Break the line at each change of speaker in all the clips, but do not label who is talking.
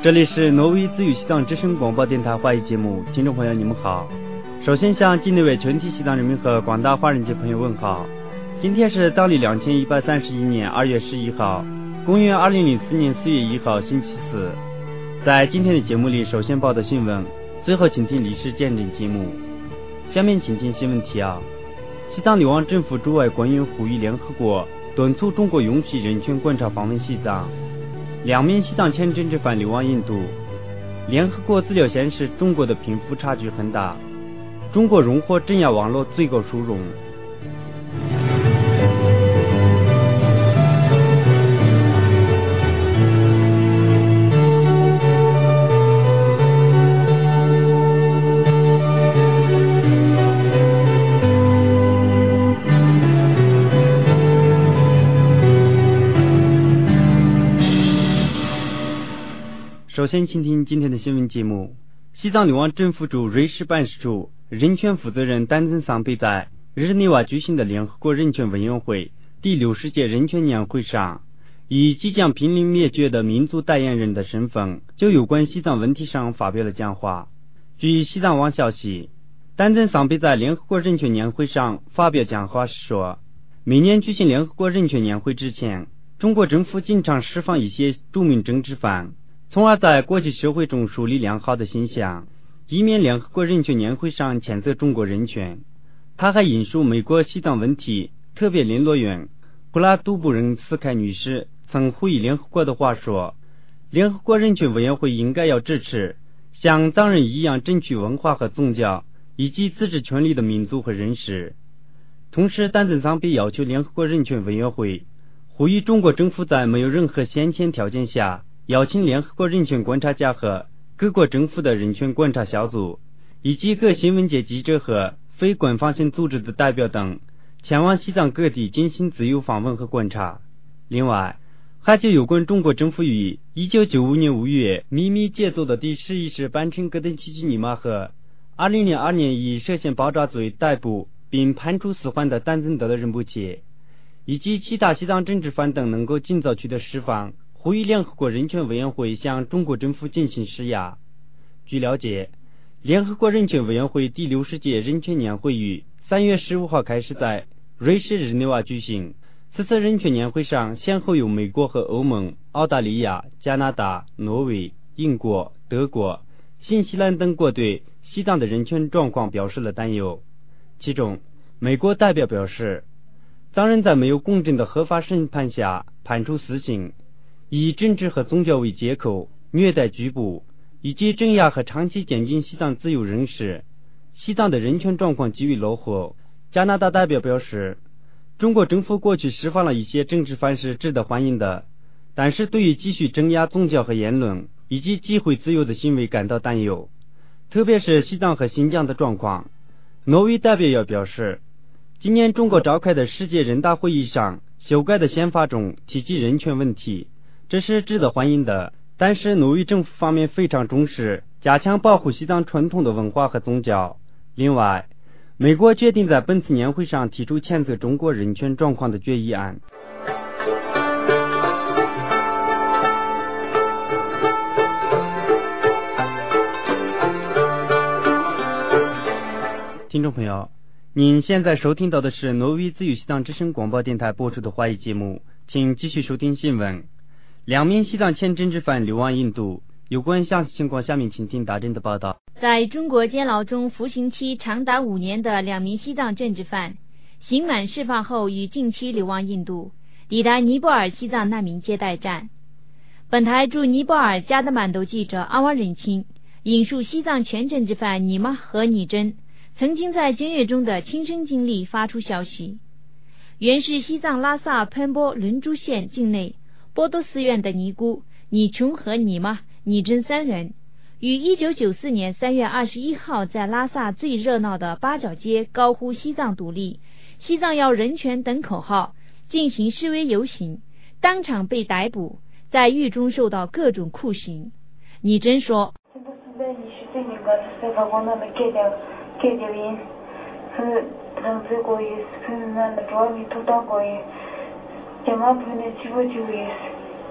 这里是挪威自由西藏之声广播电台华语节目，听众朋友你们好。首先向境内外全体西藏人民和广大华人界朋友问好。今天是藏历2131年2月11号，公元2004年4月1号星期四。在今天的节目里，首先报道新闻，最后请听历史见证节目。下面请听新闻提要：西藏流亡政府驻外官员呼吁联合国敦促中国允许人权观察访问西藏。2名西藏前政治犯流亡印度。联合国资料显示，中国的贫富差距很大。中国荣获镇压网络最高殊荣。首先请听今天的新闻节目。西藏流亡政府驻瑞士办事处人权负责人丹增桑贝在日内瓦举行的联合国人权委员会第60届人权年会上，以即将濒临灭绝的民族代言人的身份，就有关西藏问题上发表了讲话。据西藏网消息，丹增桑贝在联合国人权年会上发表讲话时说，每年举行联合国人权年会之前，中国政府经常释放一些著名政治犯，从而在国际社会中树立良好的形象，以免联合国人权年会上谴责中国人权。他还引述美国西藏问题特别联络员布拉杜布仁斯凯女士曾呼吁联合国的话说，联合国人权委员会应该要支持像藏人一样争取文化和宗教以及自治权利的民族和人士。同时，丹增桑贝要求联合国人权委员会呼吁中国政府在没有任何先前条件下邀请联合国人权观察家和各国政府的人权观察小组以及各新闻界记者和非官方性组织的代表等前往西藏各地进行自由访问和观察。另外，还就有关中国政府于1995年5月秘密借走的第11师班称格登奇迹尼玛和2002年以涉嫌爆炸罪逮捕并判处死缓的丹增德的仁波切以及其他西藏政治犯等能够尽早取得释放，呼吁联合国人权委员会向中国政府进行施压。据了解，联合国人权委员会第60届人权年会于3月15号开始在瑞士日内瓦举行。此次人权年会上，先后有美国和欧盟、澳大利亚、加拿大、挪威、英国、德国、新西兰等国对西藏的人权状况表示了担忧。其中，美国代表表示，藏人在没有公正的合法审判下判处死刑，以政治和宗教为借口虐待拘捕以及镇压和长期监禁西藏自由人士，西藏的人权状况极为落后。加拿大代表表示，中国政府过去释放了一些政治犯是值得欢迎的，但是对于继续镇压宗教和言论以及集会自由的行为感到担忧，特别是西藏和新疆的状况。挪威代表也表示，今年中国召开的世界人大会议上修改的宪法中提及人权问题，这是值得欢迎的，但是挪威政府方面非常重视加强保护西藏传统的文化和宗教。另外，美国决定在本次年会上提出谴责中国人权状况的决议案。听众朋友，您现在收听到的是挪威自由西藏之声广播电台播出的华语节目，请继续收听新闻。2名西藏前政治犯流亡印度，有关详细情况下面请听大震的报道。
在中国监牢中服刑期长达5年的2名西藏政治犯，刑满释放后于近期流亡印度，抵达尼泊尔西藏难民接待站。本台驻尼泊尔加德满都记者阿瓦仁钦引述西藏前政治犯尼玛和尼真曾经在监狱中的亲身经历发出消息。原是西藏拉萨喷波伦珠县境内波多寺院的尼姑、尼琼和尼玛、尼真3人，于1994年3月21号在拉萨最热闹的八角街高呼西藏独立、西藏要人权等口号，进行示威游行，当场被逮捕，在狱中受到各种酷刑。尼真说，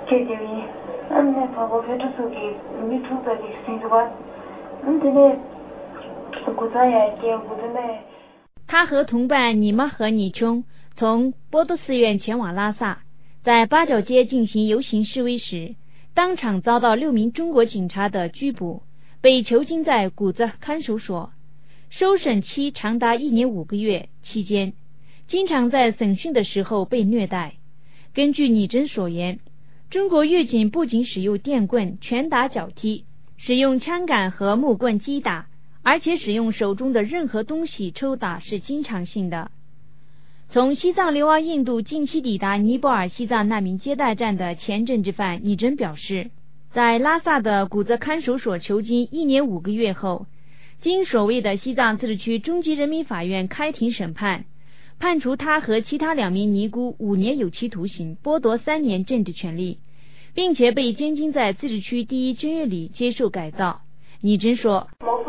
他和同伴尼玛和尼琼从波多寺院前往拉萨，在八角街进行游行示威时，当场遭到6名中国警察的拘捕，被囚禁在谷子看守所，收审期长达1年5个月，期间经常在审讯的时候被虐待。根据拟真所言，中国狱警不仅使用电棍、拳打脚踢，使用枪杆和木棍击打，而且使用手中的任何东西抽打是经常性的。从西藏流亡印度近期抵达尼泊尔西藏难民接待站的前政治犯拟真表示，在拉萨的谷子看守所囚禁1年5个月后，经所谓的西藏自治区中级人民法院开庭审判，判处他和其他2名尼姑5年有期徒刑，剥夺3年政治权利，并且被监禁在自治区第1监狱里接受改造。拟真说，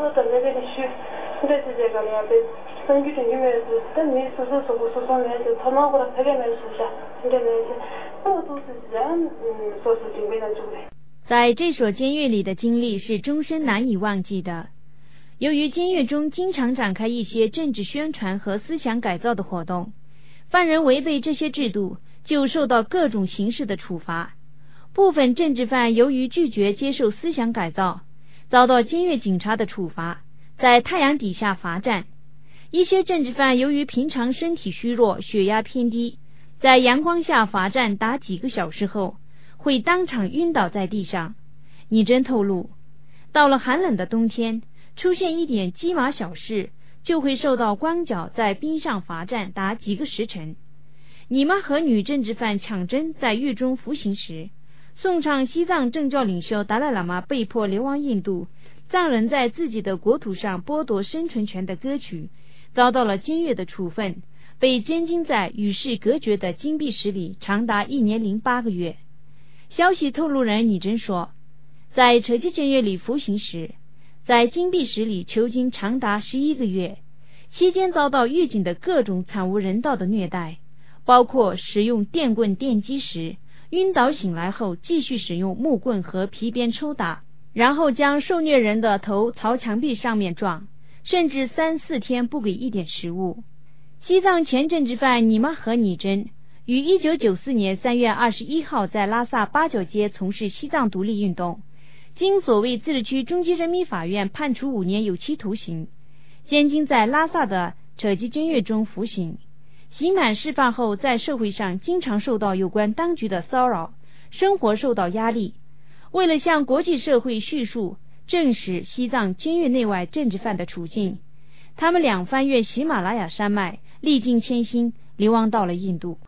在这所监狱里的经历是终身难以忘记的。由于监狱中经常展开一些政治宣传和思想改造的活动，犯人违背这些制度就受到各种形式的处罚。部分政治犯由于拒绝接受思想改造，遭到监狱警察的处罚，在太阳底下罚站。一些政治犯由于平常身体虚弱，血压偏低，在阳光下罚站达几个小时后，会当场晕倒在地上。拟真透露，到了寒冷的冬天，出现一点鸡毛小事，就会受到光脚在冰上罚站达几个时辰。尼玛和女政治犯抢针在狱中服刑时，颂唱西藏政教领袖达赖喇嘛被迫流亡印度，藏人在自己的国土上剥夺生存权的歌曲，遭到了监狱的处分，被监禁在与世隔绝的禁闭室里长达1年08个月。消息透露人拟真说，在扯基监狱里服刑时，在禁闭室里囚禁长达11个月，期间遭到狱警的各种惨无人道的虐待，包括使用电棍电击时，晕倒醒来后继续使用木棍和皮鞭抽打，然后将受虐人的头朝墙壁上面撞，甚至3、4天不给一点食物。西藏前政治犯尼玛和拟真于1994年3月21号在拉萨八角街从事西藏独立运动，经所谓自治区中级人民法院判处5年有期徒刑，监禁在拉萨的扯基监狱中服刑。刑满释放后，在社会上经常受到有关当局的骚扰，生活受到压力。为了向国际社会叙述证实西藏监狱内外政治犯的处境，他们俩翻越喜马拉雅山脉，历尽艰辛，流亡到了印度。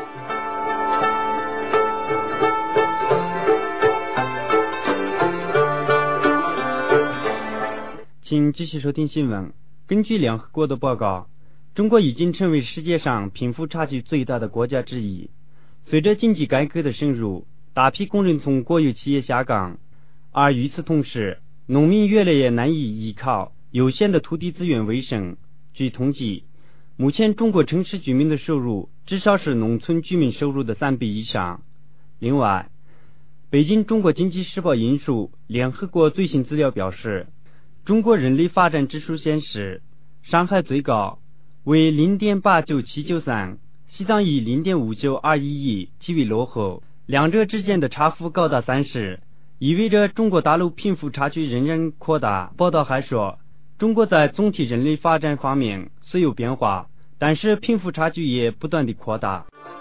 请继续收听新闻。根据联合国的报告，中国已经成为世界上贫富差距最大的国家之一。随着经济改革的深入，大批工人从国有企业下岗，而与此同时，农民越来越难以依靠有限的土地资源为生。据统计，目前中国城市居民的收入至少是农村居民收入的3倍以上。另外，北京中国经济时报引述联合国最新资料表示，中国人类发展指数显示，上海最高为 0.89793， 西藏以 0.5921极为落后，两者之间的差幅高达30，意味着中国大陆贫富差距仍然扩大。报道还说，中国在总体人类发展方面虽有变化，但是贫富差距也不断地扩大。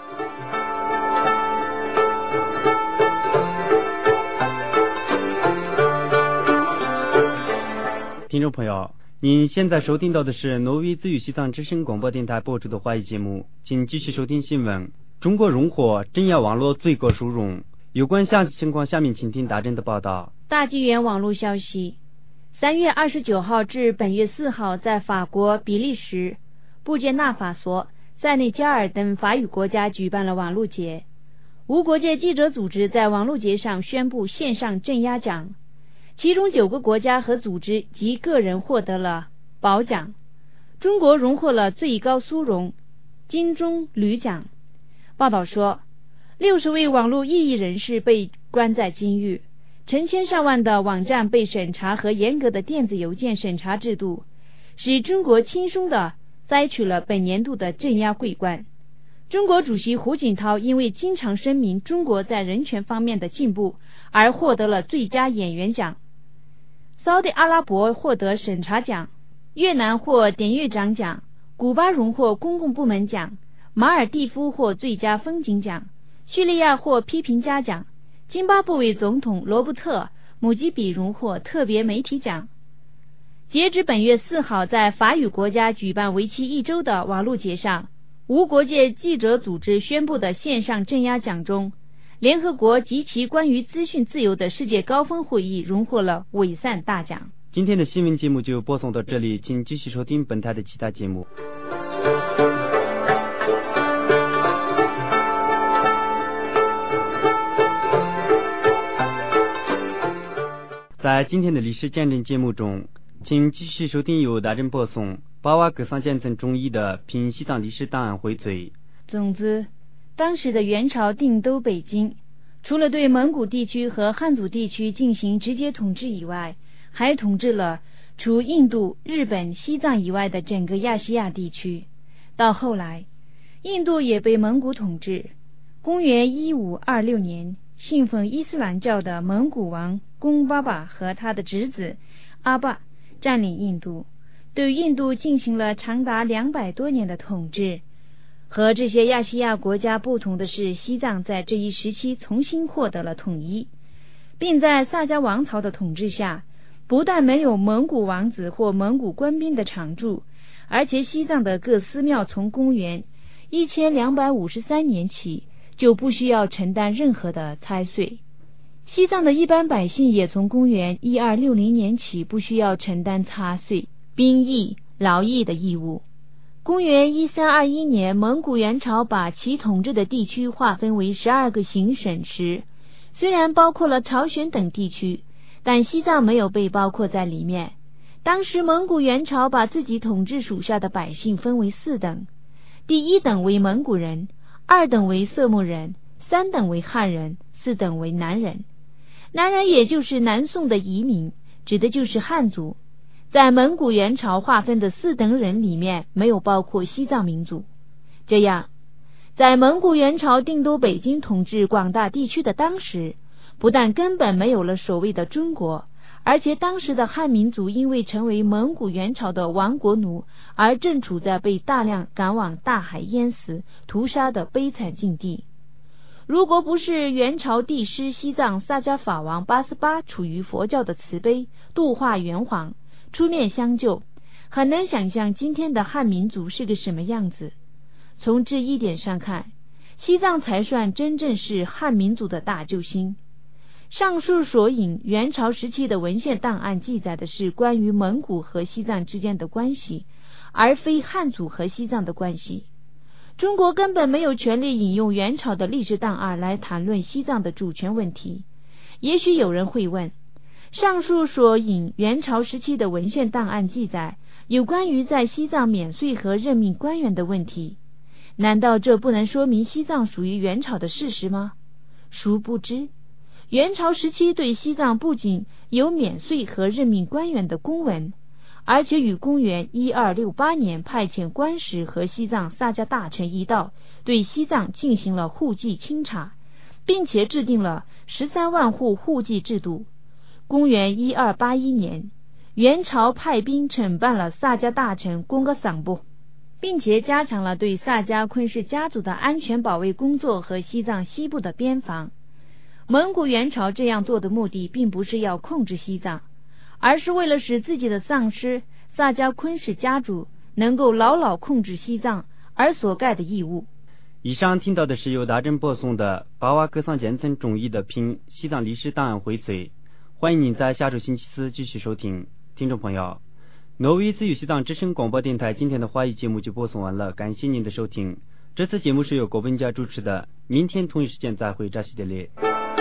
听众朋友，您现在收听到的是挪威自由西藏之声广播电台播出的华语节目，请继续收听新闻。中国荣获镇压网络最高殊荣。有关详细情况，下面请听大震的报道。
大纪元网络消息，3月29号至本月4号，在法国、比利时、布基纳法索、塞内加尔等法语国家举办了网络节。无国界记者组织在网络节上宣布线上镇压奖，其中9个国家和组织及个人获得了宝奖。中国荣获了最高殊荣金棕榈奖。报道说， 60位网络异议人士被关在监狱，成千上万的网站被审查和严格的电子邮件审查制度，使中国轻松地摘取了本年度的镇压桂冠。中国主席胡锦涛因为经常声明中国在人权方面的进步而获得了最佳演员奖。沙特阿拉伯获得审查奖，越南获典狱长奖，古巴荣获公共部门奖，马尔蒂夫获最佳风景奖，叙利亚获批评家奖，津巴布韦总统罗伯特·姆基比荣获特别媒体奖。截至本月4号，在法语国家举办为期1周的网络节上，无国界记者组织宣布的线上镇压奖中，联合国及其关于资讯自由的世界高峰会议荣获了伪善大奖。
今天的新闻节目就播送到这里，请继续收听本台的其他节目。在今天的历史见证节目中，请继续收听由大正播送巴瓦格桑建成中译的凭西藏历史档案荟萃。
总之，当时的元朝定都北京，除了对蒙古地区和汉族地区进行直接统治以外，还统治了除印度、日本、西藏以外的整个亚细亚地区。到后来，印度也被蒙古统治。公元1526年，信奉伊斯兰教的蒙古王贡巴巴和他的侄子阿坝占领印度，对印度进行了长达200多年的统治。和这些亚细亚国家不同的是，西藏在这一时期重新获得了统一，并在萨迦王朝的统治下，不但没有蒙古王子或蒙古官兵的常驻，而且西藏的各寺庙从公元1253年起就不需要承担任何的差税。西藏的一般百姓也从公元1260年起不需要承担差税、兵役、劳役的义务。公元1321年，蒙古元朝把其统治的地区划分为12个行省时，虽然包括了朝鲜等地区，但西藏没有被包括在里面。当时蒙古元朝把自己统治属下的百姓分为4等，第1等为蒙古人，2等为色目人，3等为汉人，4等为南人。南人也就是南宋的移民，指的就是汉族。在蒙古元朝划分的4等人里面，没有包括西藏民族。这样，在蒙古元朝定都北京统治广大地区的当时，不但根本没有了所谓的中国，而且当时的汉民族因为成为蒙古元朝的亡国奴，而正处在被大量赶往大海淹死、屠杀的悲惨境地。如果不是元朝帝师西藏萨迦法王88处于佛教的慈悲，度化元皇，出面相救，很难想象今天的汉民族是个什么样子。从这一点上看，西藏才算真正是汉民族的大救星。上述所引元朝时期的文献档案记载的是关于蒙古和西藏之间的关系，而非汉族和西藏的关系。中国根本没有权利引用元朝的历史档案来谈论西藏的主权问题。也许有人会问，上述所引元朝时期的文献档案记载有关于在西藏免税和任命官员的问题，难道这不能说明西藏属于元朝的事实吗？殊不知，元朝时期对西藏不仅有免税和任命官员的公文，而且于公元1268年派遣官使和西藏萨迦大臣一道对西藏进行了户籍清查，并且制定了13万户户籍制度。公元1281年，元朝派兵惩办了萨迦大臣贡格桑布，并且加强了对萨迦昆氏家族的安全保卫工作和西藏西部的边防。蒙古元朝这样做的目的并不是要控制西藏，而是为了使自己的丧尸萨迦昆氏家族能够牢牢控制西藏而所盖的义务。
以上听到的是由大正播送的巴瓦格桑建成中译的凭西藏历史档案荟萃。欢迎您在下周星期四继续收听。听众朋友，挪威自由西藏之声广播电台今天的华语节目就播送完了，感谢您的收听。这次节目是由郭文佳主持的，明天同一时间再会，扎西德列。